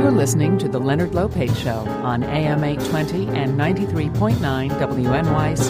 You're listening to The Leonard Lopate Show on AM 820 and 93.9 WNYC.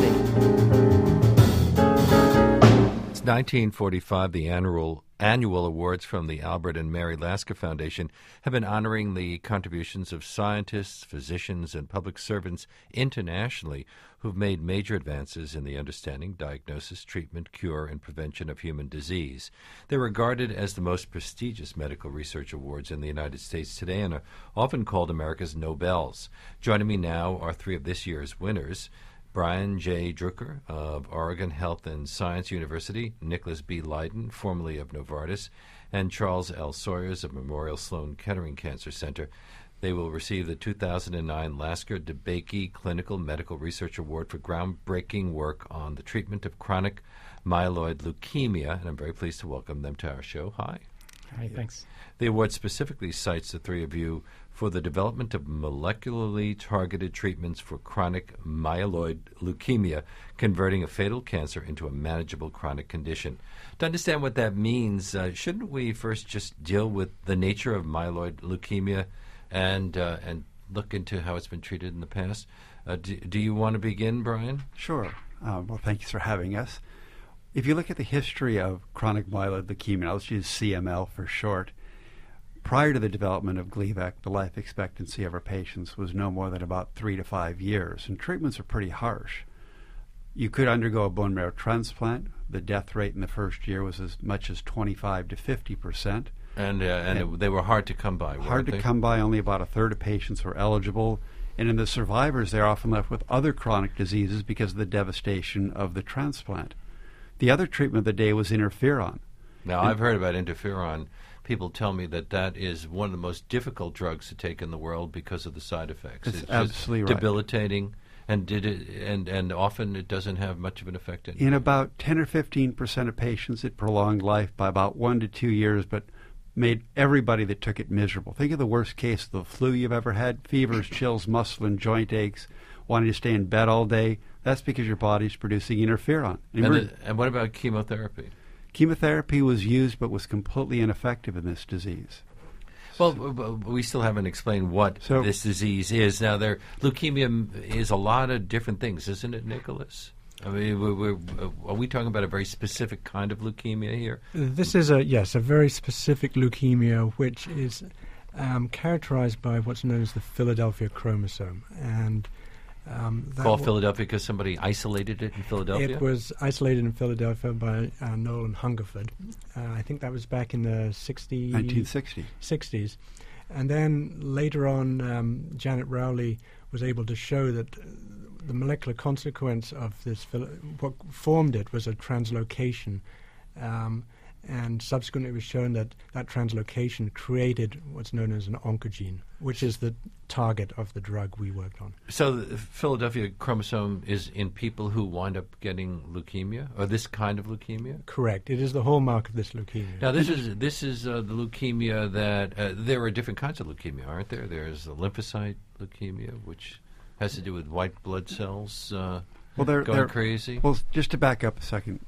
It's 1945. The annual awards from the Albert and Mary Lasker Foundation have been honoring the contributions of scientists, physicians, and public servants internationally who've made major advances in the understanding, diagnosis, treatment, cure, and prevention of human disease. They're regarded as the most prestigious medical research awards in the United States today and are often called America's Nobels. Joining me now are three of this year's winners: Brian J. Drucker of Oregon Health and Science University, Nicholas B. Lydon, formerly of Novartis, and Charles L. Sawyers of Memorial Sloan Kettering Cancer Center. They will receive the 2009 Lasker DeBakey Clinical Medical Research Award for groundbreaking work on the treatment of chronic myeloid leukemia, and I'm very pleased to welcome them to our show. Hi. Hi, thanks. The award specifically cites the three of you for the development of molecularly targeted treatments for chronic myeloid leukemia, converting a fatal cancer into a manageable chronic condition. To understand what that means, shouldn't we first just deal with the nature of myeloid leukemia and look into how it's been treated in the past? Do you want to begin, Brian? Sure. Well, thank you for having us. If you look at the history of chronic myeloid leukemia, let's use CML for short, prior to the development of Gleevec, the life expectancy of our patients was no more than about 3 to 5 years, and treatments are pretty harsh. You could undergo a bone marrow transplant. The death rate in the first year was as much as 25 to 50%. And they were hard to come by, Hard to come by. Only about a third of patients were eligible. And in the survivors, they're often left with other chronic diseases because of the devastation of the transplant. The other treatment of the day was interferon. Now, I've heard about interferon. People tell me that is one of the most difficult drugs to take in the world because of the side effects. It's absolutely right. Debilitating, and often it doesn't have much of an effect. In about 10 or 15% of patients, it prolonged life by about 1 to 2 years, but made everybody that took it miserable. Think of the worst case of the flu you've ever had: fevers, chills, muscle and joint aches, wanting to stay in bed all day. That's because your body's producing interferon. And what about chemotherapy? Chemotherapy was used but was completely ineffective in this disease. Well, we still haven't explained what this disease is. Now, leukemia is a lot of different things, isn't it, Nicholas? I mean, are we talking about a very specific kind of leukemia here? This is a very specific leukemia, which is characterized by what's known as the Philadelphia chromosome. And called Philadelphia because somebody isolated it in Philadelphia? It was isolated in Philadelphia by Nolan Hungerford. I think that was back in the 1960s. And then later on, Janet Rowley was able to show that the molecular consequence of this, what formed it was a translocation. And subsequently it was shown that translocation created what's known as an oncogene, which is the target of the drug we worked on. So the Philadelphia chromosome is in people who wind up getting leukemia, or this kind of leukemia? Correct. It is the hallmark of this leukemia. Now, this is the leukemia that there are different kinds of leukemia, aren't there? There's the lymphocyte leukemia, which has to do with white blood cells going crazy. Well, just to back up a second,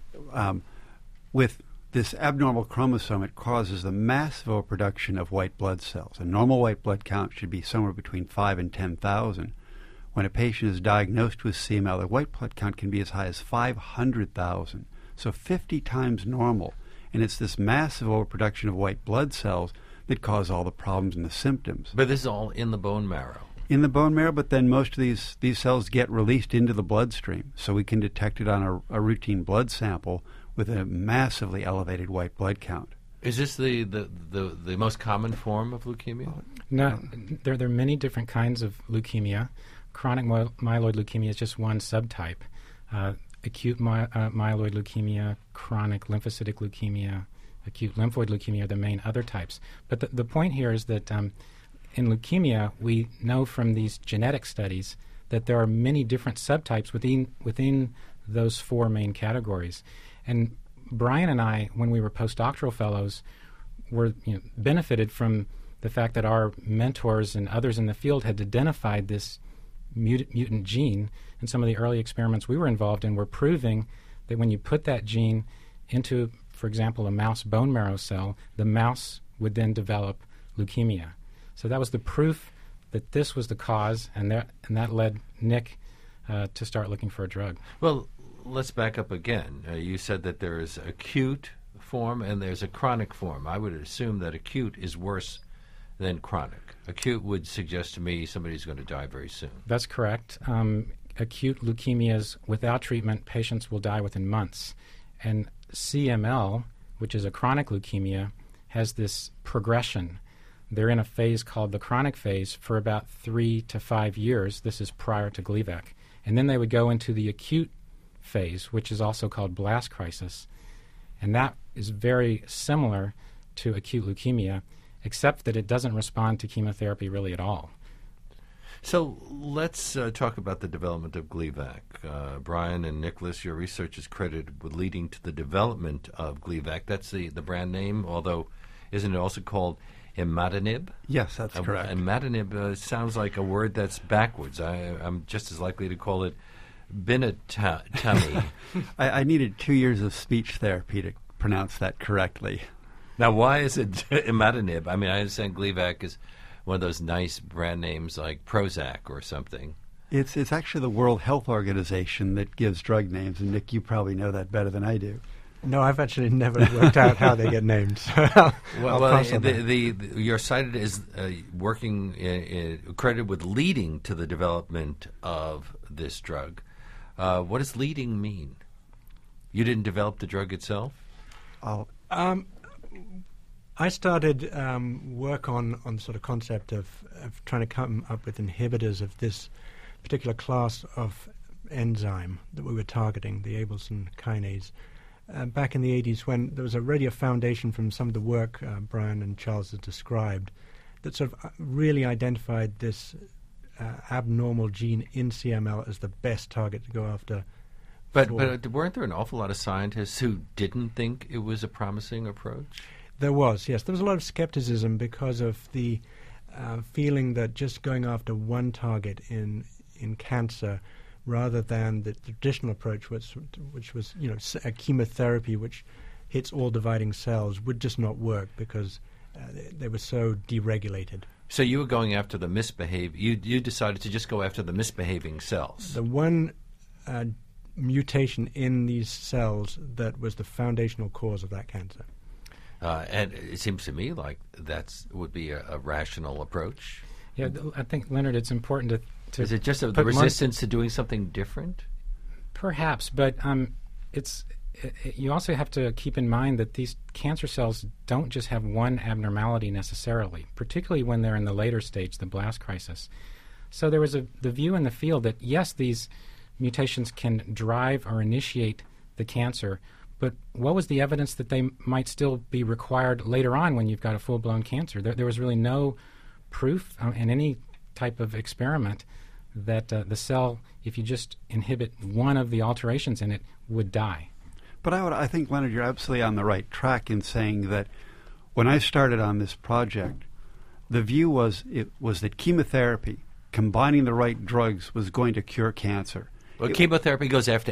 with this abnormal chromosome, it causes the massive overproduction of white blood cells. A normal white blood count should be somewhere between 5 and 10,000. When a patient is diagnosed with CML, their white blood count can be as high as 500,000, so 50 times normal. And it's this massive overproduction of white blood cells that cause all the problems and the symptoms. But this is all in the bone marrow. In the bone marrow, but then most of these cells get released into the bloodstream, so we can detect it on a routine blood sample with a massively elevated white blood count. Is this the most common form of leukemia? No, there are many different kinds of leukemia. Chronic myeloid leukemia is just one subtype. Acute myeloid leukemia, chronic lymphocytic leukemia, acute lymphoid leukemia are the main other types. But the point here is that in leukemia, we know from these genetic studies that there are many different subtypes within those four main categories. And Brian and I, when we were postdoctoral fellows, were benefited from the fact that our mentors and others in the field had identified this mutant gene. And some of the early experiments we were involved in were proving that when you put that gene into, for example, a mouse bone marrow cell, the mouse would then develop leukemia. So that was the proof that this was the cause, and that led Nick to start looking for a drug. Well, let's back up again. You said that there is acute form and there's a chronic form. I would assume that acute is worse than chronic. Acute would suggest to me somebody's going to die very soon. That's correct. Acute leukemias, without treatment, patients will die within months. And CML, which is a chronic leukemia, has this progression. They're in a phase called the chronic phase for about 3 to 5 years. This is prior to Gleevec. And then they would go into the acute phase, which is also called blast crisis. And that is very similar to acute leukemia, except that it doesn't respond to chemotherapy really at all. So let's talk about the development of Gleevec. Brian and Nicholas, your research is credited with leading to the development of Gleevec. That's the brand name, although isn't it also called imatinib? Yes, that's correct. Imatinib sounds like a word that's backwards. I'm just as likely to call it binatami. I needed 2 years of speech therapy to pronounce that correctly. Now, why is it imatinib? I mean, I understand Gleevec is one of those nice brand names like Prozac or something. It's actually the World Health Organization that gives drug names, and Nick, you probably know that better than I do. No, I've actually never worked out how they get named. So you're cited as working credited with leading to the development of this drug. What does leading mean? You didn't develop the drug itself? I started work on the sort of concept of trying to come up with inhibitors of this particular class of enzyme that we were targeting, the Abelson kinase, back in the 80s when there was already a foundation from some of the work Brian and Charles had described that sort of really identified this abnormal gene in CML as the best target to go after. But weren't there an awful lot of scientists who didn't think it was a promising approach? There was, yes. There was a lot of skepticism because of the feeling that just going after one target in cancer rather than the traditional approach, which was a chemotherapy which hits all dividing cells, would just not work because they were so deregulated. So you were going after the you decided to just go after the misbehaving cells. The one mutation in these cells that was the foundational cause of that cancer. And it seems to me like that would be a rational approach. Yeah, I think, Leonard, it's important to is it just the resistance to doing something different? Perhaps, but you also have to keep in mind that these cancer cells don't just have one abnormality necessarily, particularly when they're in the later stage, the blast crisis. So there was the view in the field that, yes, these mutations can drive or initiate the cancer, but what was the evidence that they might still be required later on when you've got a full-blown cancer? There was really no proof in any type of experiment that the cell, if you just inhibit one of the alterations in it, would die. But I think, Leonard, you're absolutely on the right track in saying that when I started on this project, the view was that chemotherapy, combining the right drugs, was going to cure cancer. Well, chemotherapy goes after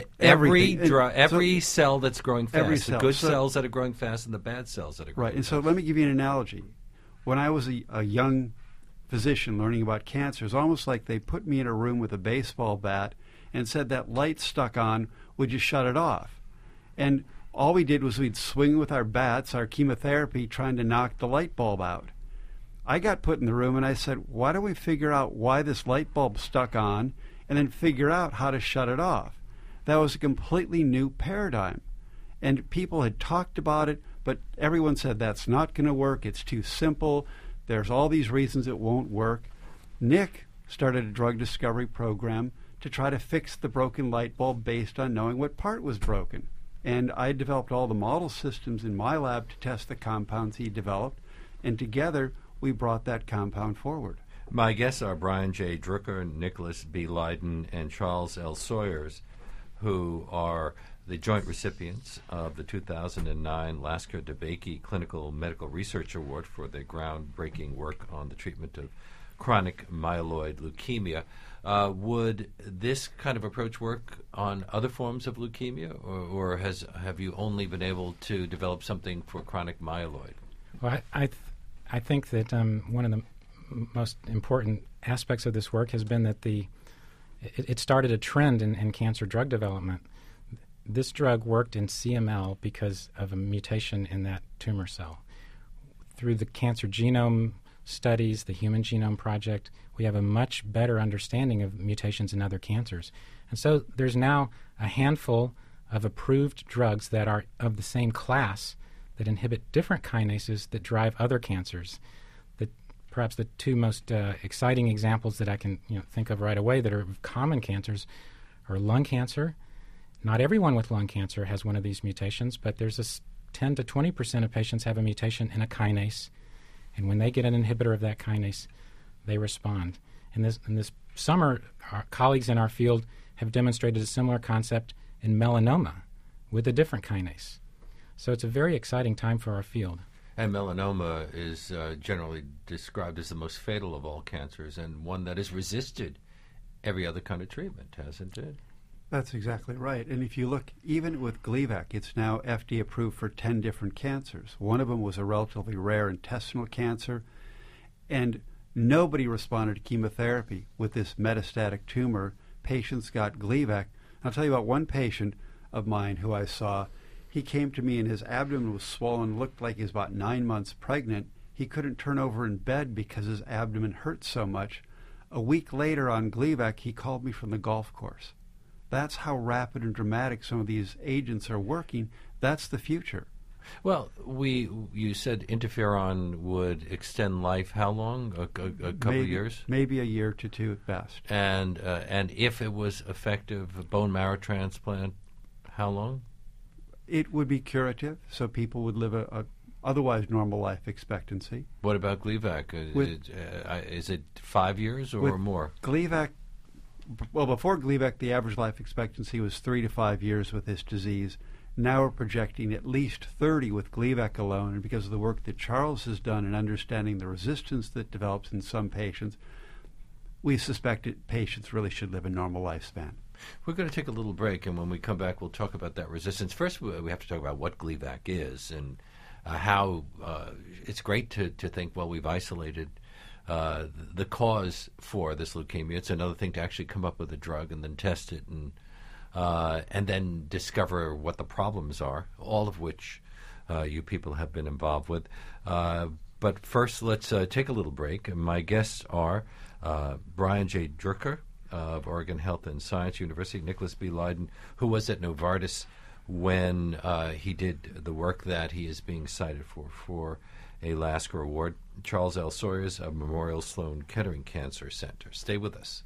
every cell that's growing fast. The good cells that are growing fast and the bad cells that are growing fast. Right, and so let me give you an analogy. When I was a young physician learning about cancer, it's almost like they put me in a room with a baseball bat and said that light stuck on, would you shut it off? And all we did was we'd swing with our bats, our chemotherapy, trying to knock the light bulb out. I got put in the room and I said, why don't we figure out why this light bulb stuck on and then figure out how to shut it off? That was a completely new paradigm. And people had talked about it, but everyone said that's not going to work, it's too simple, there's all these reasons it won't work. Nick started a drug discovery program to try to fix the broken light bulb based on knowing what part was broken. And I developed all the model systems in my lab to test the compounds he developed, and together we brought that compound forward. My guests are Brian J. Drucker, Nicholas B. Lydon, and Charles L. Sawyers, who are the joint recipients of the 2009 Lasker-DeBakey Clinical Medical Research Award for their groundbreaking work on the treatment of chronic myeloid leukemia. Would this kind of approach work on other forms of leukemia, or have you only been able to develop something for chronic myeloid? Well, I think that one of the most important aspects of this work has been that it started a trend in cancer drug development. This drug worked in CML because of a mutation in that tumor cell. Through the cancer genome studies, the Human Genome Project, we have a much better understanding of mutations in other cancers. And so there's now a handful of approved drugs that are of the same class that inhibit different kinases that drive other cancers. Perhaps the two most exciting examples that I can think of right away that are common cancers are lung cancer. Not everyone with lung cancer has one of these mutations, but there's 10 to 20% of patients have a mutation in a kinase, and when they get an inhibitor of that kinase, they respond. In this summer, our colleagues in our field have demonstrated a similar concept in melanoma with a different kinase. So it's a very exciting time for our field. And melanoma is generally described as the most fatal of all cancers and one that has resisted every other kind of treatment, hasn't it? That's exactly right. And if you look, even with Gleevec, it's now FDA approved for 10 different cancers. One of them was a relatively rare intestinal cancer, and nobody responded to chemotherapy with this metastatic tumor. Patients got Gleevec. I'll tell you about one patient of mine who I saw. He came to me and his abdomen was swollen, looked like he was about 9 months pregnant. He couldn't turn over in bed because his abdomen hurt so much. A week later on Gleevec, he called me from the golf course. That's how rapid and dramatic some of these agents are working. That's the future. Well, you said interferon would extend life how long? A couple of years? Maybe a year to two at best. And if it was effective, a bone marrow transplant, how long? It would be curative, so people would live a otherwise normal life expectancy. What about Gleevec? Is it 5 years or more? Gleevec, well, before Gleevec, the average life expectancy was 3 to 5 years with this disease. Now we're projecting at least 30 with Gleevec alone, and because of the work that Charles has done in understanding the resistance that develops in some patients, we suspect that patients really should live a normal lifespan. We're going to take a little break, and when we come back, we'll talk about that resistance. First, we have to talk about what Gleevec is and how it's great to think, well, we've isolated the cause for this leukemia. It's another thing to actually come up with a drug and then test it and then discover what the problems are, all of which you people have been involved with. But first, let's take a little break. And my guests are Brian J. Druker of Oregon Health and Science University, Nicholas B. Lydon, who was at Novartis when he did the work that he is being cited for a Lasker Award, Charles L. Sawyers of Memorial Sloan Kettering Cancer Center. Stay with us.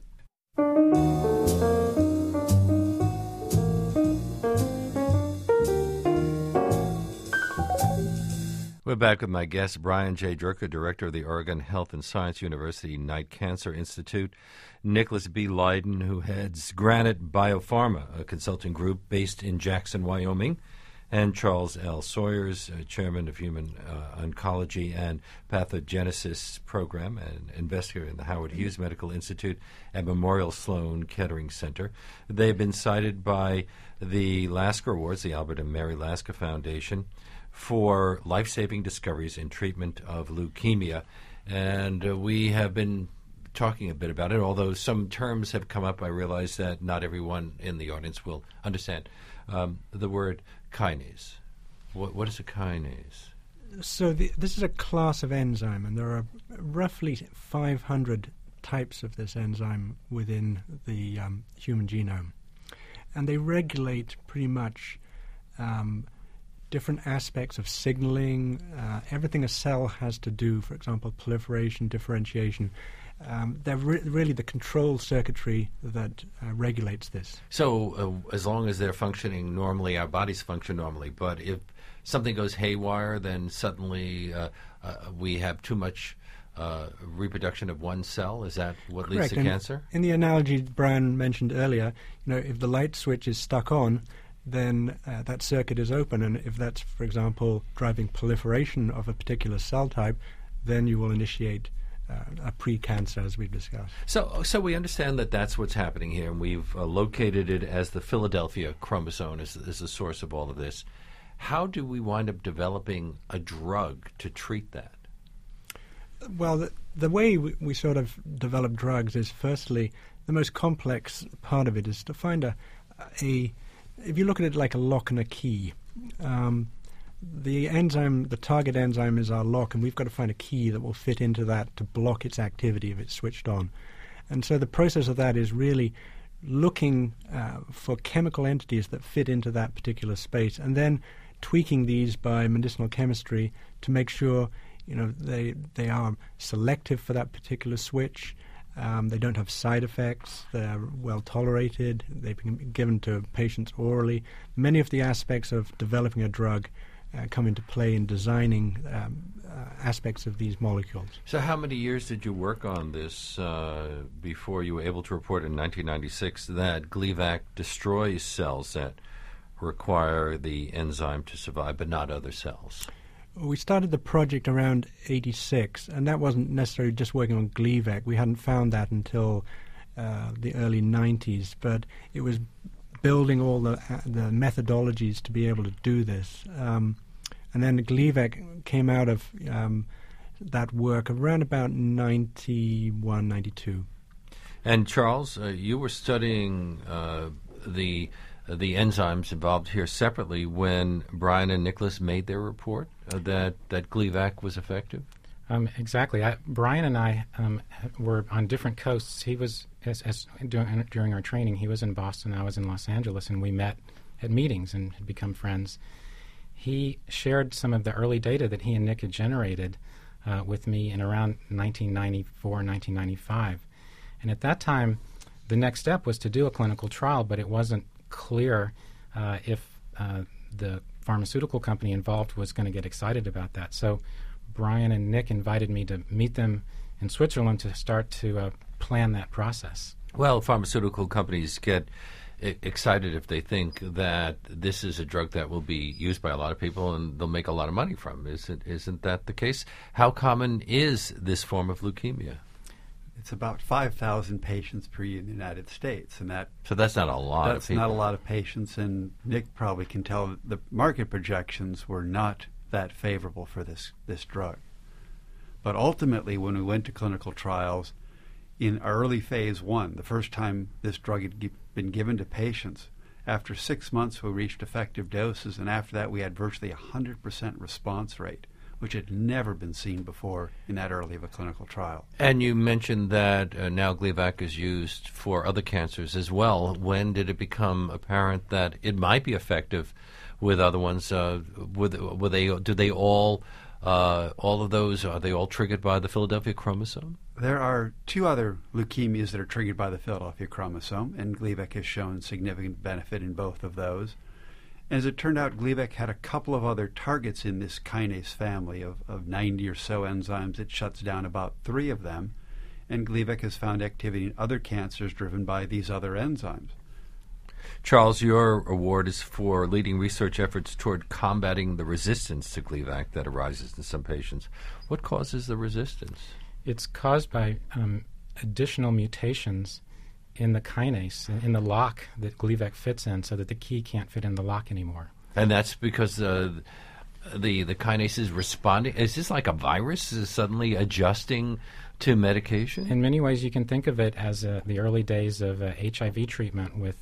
We're back with my guest, Brian J. Druker, director of the Oregon Health and Science University Knight Cancer Institute, Nicholas B. Lydon, who heads Granite Biopharma, a consulting group based in Jackson, Wyoming, and Charles L. Sawyers, chairman of Human Oncology and Pathogenesis Program and investigator in the Howard Hughes Medical Institute at Memorial Sloan Kettering Center. They've been cited by the Lasker Awards, the Albert and Mary Lasker Foundation, for life-saving discoveries in treatment of leukemia. And we have been talking a bit about it, although some terms have come up. I realize that not everyone in the audience will understand. The word kinase. What is a kinase? So this is a class of enzyme, and there are roughly 500 types of this enzyme within the human genome. And they regulate pretty much different aspects of signaling, everything a cell has to do, for example, proliferation, differentiation. They're really the control circuitry that regulates this. So as long as they're functioning normally, our bodies function normally. But if something goes haywire, then suddenly we have too much reproduction of one cell. Is that what leads to cancer? In the analogy Brian mentioned earlier, if the light switch is stuck on, then that circuit is open. And if that's, for example, driving proliferation of a particular cell type, then you will initiate a pre-cancer, as we've discussed. So we understand that that's what's happening here, and we've located it as the Philadelphia chromosome is the source of all of this. How do we wind up developing a drug to treat that? Well, the way we sort of develop drugs is, firstly, the most complex part of it is to find if you look at it like a lock and a key, the target enzyme is our lock, and we've got to find a key that will fit into that to block its activity if it's switched on. And so the process of that is really looking for chemical entities that fit into that particular space, and then tweaking these by medicinal chemistry to make sure they are selective for that particular switch. They don't have side effects. They're well tolerated. They've been given to patients orally. Many of the aspects of developing a drug come into play in designing aspects of these molecules. So how many years did you work on this before you were able to report in 1996 that Gleevec destroys cells that require the enzyme to survive but not other cells? We started the project around 86, and that wasn't necessarily just working on Gleevec. We hadn't found that until the early 90s, but it was building all the methodologies to be able to do this. And then Gleevec came out of that work around about 91, 92. And Charles, you were studying the enzymes involved here separately when Brian and Nicholas made their report that Gleevec was effective? Exactly. Brian and I were on different coasts. He was, during our training, he was in Boston, I was in Los Angeles, and we met at meetings and had become friends. He shared some of the early data that he and Nick had generated with me in around 1994, 1995. And at that time, the next step was to do a clinical trial, but it wasn't clear if the pharmaceutical company involved was going to get excited about that. So Brian and Nick invited me to meet them in Switzerland to start to plan that process. Well, pharmaceutical companies get excited if they think that this is a drug that will be used by a lot of people and they'll make a lot of money from. Isn't that the case? How common is this form of leukemia? It's about 5,000 patients per year in the United States, and so that's not a lot of people. That's not a lot of patients, and Nick probably can tell the market projections were not that favorable for this drug. But ultimately, when we went to clinical trials, in early phase 1, the first time this drug had been given to patients, after 6 months we reached effective doses, and after that we had virtually 100% response rate, which had never been seen before in that early of a clinical trial. And you mentioned that now Gleevec is used for other cancers as well. When did it become apparent that it might be effective with other ones? Do they all of those, are they all triggered by the Philadelphia chromosome? There are 2 other leukemias that are triggered by the Philadelphia chromosome, and Gleevec has shown significant benefit in both of those. As it turned out, Gleevec had a couple of other targets in this kinase family of 90 or so enzymes. It shuts down about 3 of them, and Gleevec has found activity in other cancers driven by these other enzymes. Charles, your award is for leading research efforts toward combating the resistance to Gleevec that arises in some patients. What causes the resistance? It's caused by additional mutations in the kinase, in the lock that Gleevec fits in, so that the key can't fit in the lock anymore. And that's because the kinase is responding? Is this like a virus? Is it suddenly adjusting to medication? In many ways, you can think of it as the early days of HIV treatment with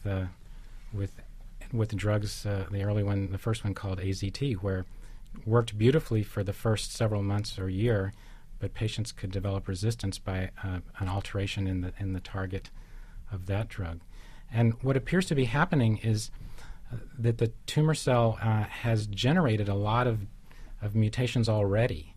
drugs. The first one called AZT, where it worked beautifully for the first several months or year, but patients could develop resistance by an alteration in the target of that drug. And what appears to be happening is that the tumor cell has generated a lot of mutations already.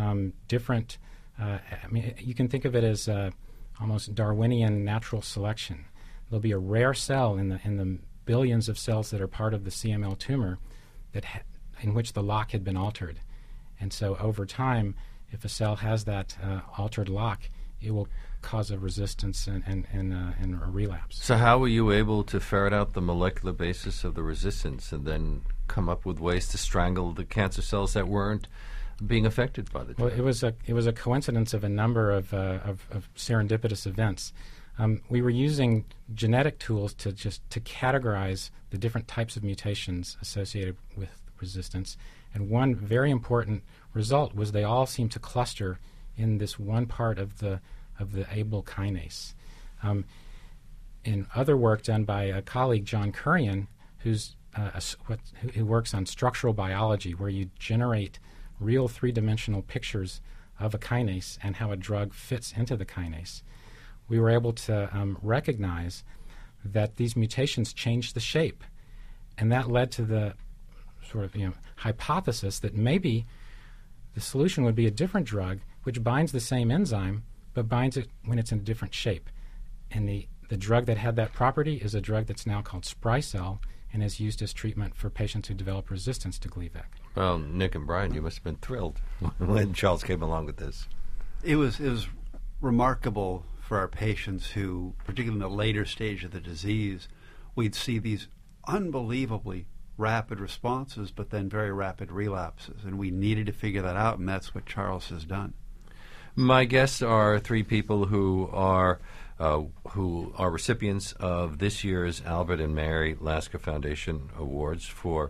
You can think of it as almost Darwinian natural selection. There'll be a rare cell in the billions of cells that are part of the CML tumor in which the lock had been altered. And so over time, if a cell has that altered lock, it will cause a resistance and a relapse. So how were you able to ferret out the molecular basis of the resistance and then come up with ways to strangle the cancer cells that weren't being affected by the drug? Well, it was a coincidence of a number of serendipitous events. We were using genetic tools to categorize the different types of mutations associated with resistance, and one very important result was they all seem to cluster in this one part of the Abl kinase. In other work done by a colleague, John Kurian, who works on structural biology, where you generate real three-dimensional pictures of a kinase and how a drug fits into the kinase, we were able to recognize that these mutations change the shape. And that led to the sort of hypothesis that maybe the solution would be a different drug which binds the same enzyme but binds it when it's in a different shape. And the drug that had that property is a drug that's now called Sprycel and is used as treatment for patients who develop resistance to Gleevec. Well, Nick and Brian, you must have been thrilled when Charles came along with this. It was remarkable for our patients who, particularly in the later stage of the disease, we'd see these unbelievably rapid responses, but then very rapid relapses. And we needed to figure that out, and that's what Charles has done. My guests are three people who are recipients of this year's Albert and Mary Lasker Foundation Awards for,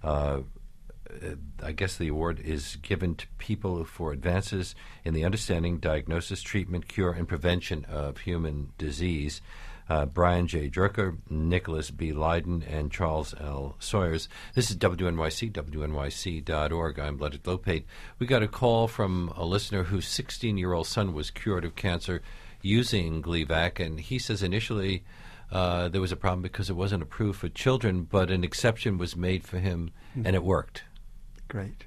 I guess the award is given to people for advances in the understanding, diagnosis, treatment, cure, and prevention of human disease. Brian J. Drucker, Nicholas B. Lydon, and Charles L. Sawyers. This is WNYC, WNYC.org. I'm Leonard Lopate. We got a call from a listener whose 16-year-old son was cured of cancer using Gleevec, and he says initially there was a problem because it wasn't approved for children, but an exception was made for him, and it worked. Great.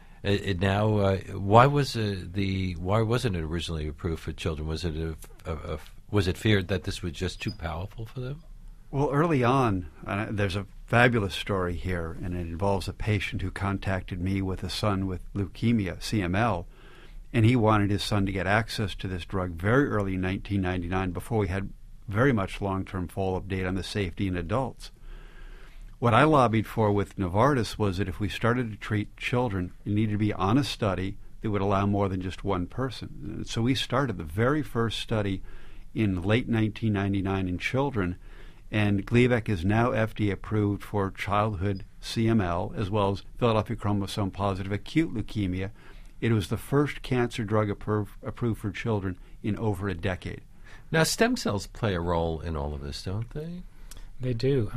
Why wasn't it originally approved for children? Was it feared that this was just too powerful for them? Well, early on, there's a fabulous story here, and it involves a patient who contacted me with a son with leukemia, CML, and he wanted his son to get access to this drug very early in 1999 before we had very much long-term follow-up data on the safety in adults. What I lobbied for with Novartis was that if we started to treat children, it needed to be on a study that would allow more than just one person. And so we started the very first study in late 1999 in children, and Gleevec is now FDA approved for childhood CML as well as Philadelphia chromosome positive acute leukemia. It was the first cancer drug approved for children in over a decade. Now, stem cells play a role in all of this, don't they? They do.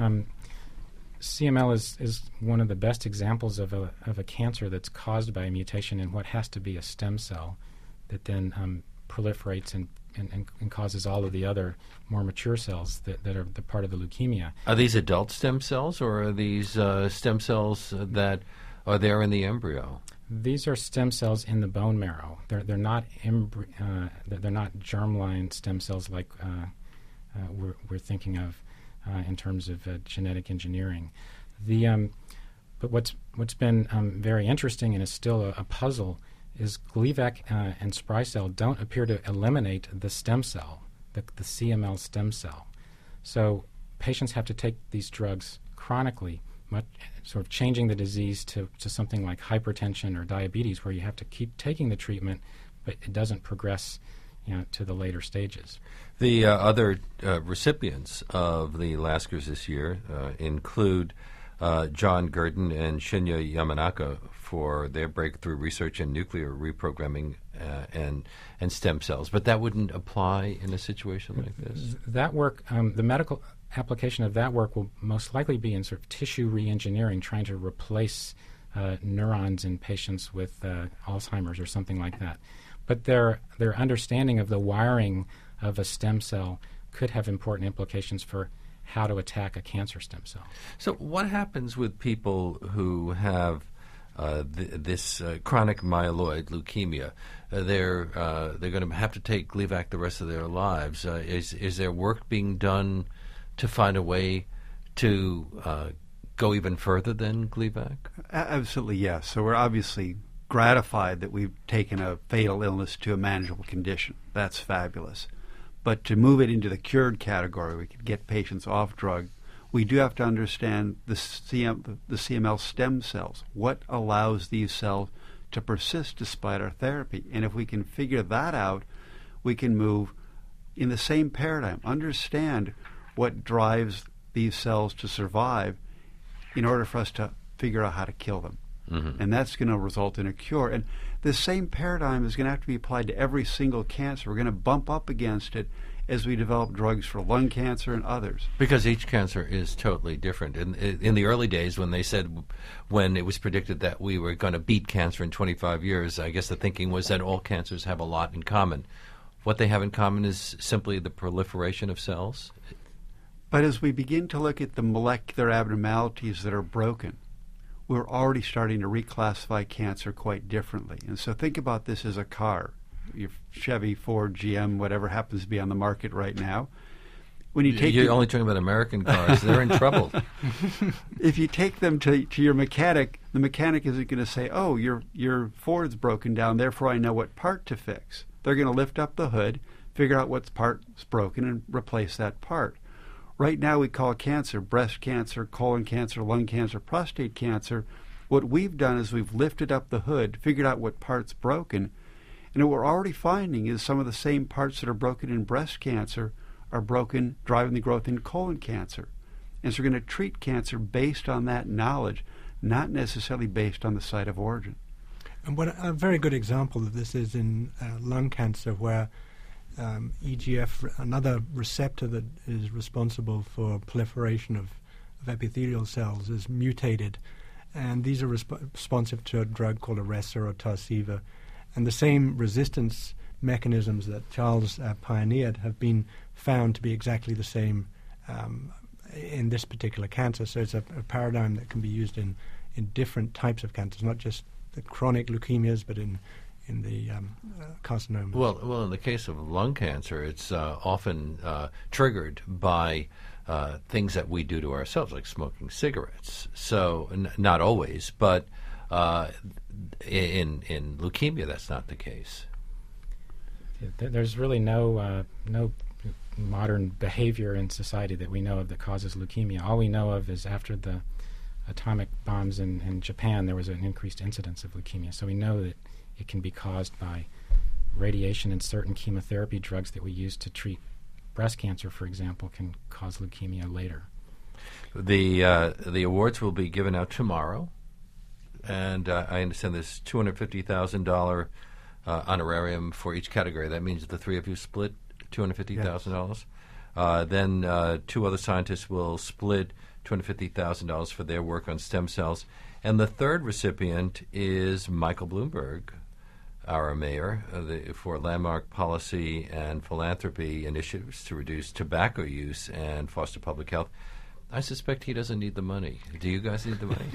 CML is one of the best examples of a cancer that's caused by a mutation in what has to be a stem cell that then proliferates and causes all of the other more mature cells that are the part of the leukemia. Are these adult stem cells, or are these stem cells that are there in the embryo? These are stem cells in the bone marrow. They're not they're not germline stem cells like we're thinking of in terms of genetic engineering. But what's been very interesting and is still a puzzle is Gleevec and Sprycel don't appear to eliminate the stem cell, the CML stem cell. So patients have to take these drugs chronically, sort of changing the disease to something like hypertension or diabetes, where you have to keep taking the treatment, but it doesn't progress to the later stages. The other recipients of the Laskers this year include John Gurdon and Shinya Yamanaka for their breakthrough research in nuclear reprogramming and stem cells. But that wouldn't apply in a situation like this? That work, the medical application of that work will most likely be in sort of tissue reengineering, trying to replace neurons in patients with Alzheimer's or something like that. But their understanding of the wiring of a stem cell could have important implications for how to attack a cancer stem cell. So what happens with people who have this chronic myeloid leukemia? They're going to have to take Gleevec the rest of their lives. Is there work being done to find a way to go even further than Gleevec? Absolutely, yes. So we're obviously gratified that we've taken a fatal illness to a manageable condition. That's fabulous. But to move it into the cured category, we could get patients off drug, we do have to understand the CML stem cells. What allows these cells to persist despite our therapy? And if we can figure that out, we can move in the same paradigm, understand what drives these cells to survive in order for us to figure out how to kill them. Mm-hmm. And that's going to result in a cure. And This same paradigm is going to have to be applied to every single cancer. We're going to bump up against it as we develop drugs for lung cancer and others. Because each cancer is totally different. In the early days, when it was predicted that we were going to beat cancer in 25 years, I guess the thinking was that all cancers have a lot in common. What they have in common is simply the proliferation of cells. But as we begin to look at the molecular abnormalities that are broken, we're already starting to reclassify cancer quite differently. And so think about this as a car. Your Chevy, Ford, GM, whatever happens to be on the market right now. When you take You're only talking about American cars. They're in trouble. If you take them to your mechanic, the mechanic isn't going to say, oh, your Ford's broken down, therefore I know what part to fix. They're going to lift up the hood, figure out what part's broken, and replace that part. Right now we call cancer breast cancer, colon cancer, lung cancer, prostate cancer. What we've done is we've lifted up the hood, figured out what part's broken, and what we're already finding is some of the same parts that are broken in breast cancer are broken, driving the growth in colon cancer. And so we're going to treat cancer based on that knowledge, not necessarily based on the site of origin. And what a very good example of this is in lung cancer, where EGF, another receptor that is responsible for proliferation of epithelial cells, is mutated. And these are responsive to a drug called Iressa or Tarceva. And the same resistance mechanisms that Charles pioneered have been found to be exactly the same in this particular cancer. So it's a paradigm that can be used in different types of cancers, not just the chronic leukemias, but in the carcinoma. Well, in the case of lung cancer, it's often triggered by things that we do to ourselves, like smoking cigarettes. So not always, but in leukemia, that's not the case. There's really no modern behavior in society that we know of that causes leukemia. All we know of is after the atomic bombs in Japan, there was an increased incidence of leukemia. So we know that it can be caused by radiation, and certain chemotherapy drugs that we use to treat breast cancer, for example, can cause leukemia later. The awards will be given out tomorrow, and I understand there's $250,000 honorarium for each category. That means the three of you split $250,000. Yes. Then two other scientists will split $250,000 for their work on stem cells. And the third recipient is Michael Bloomberg, our mayor, for landmark policy and philanthropy initiatives to reduce tobacco use and foster public health. I suspect he doesn't need the money. Do you guys need the money?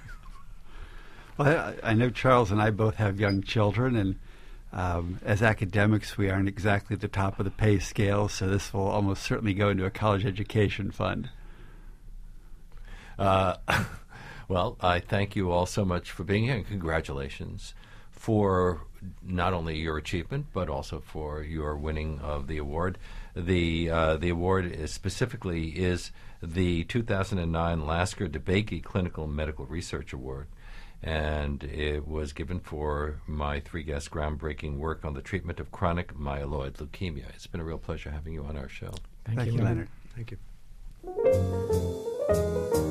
Well, I know Charles and I both have young children, and as academics, we aren't exactly at the top of the pay scale, so this will almost certainly go into a college education fund. Well, I thank you all so much for being here, and congratulations for not only your achievement, but also for your winning of the award. The award is the 2009 Lasker DeBakey Clinical Medical Research Award, and it was given for my three guests' groundbreaking work on the treatment of chronic myeloid leukemia. It's been a real pleasure having you on our show. Thank you, Leonard. Thank you.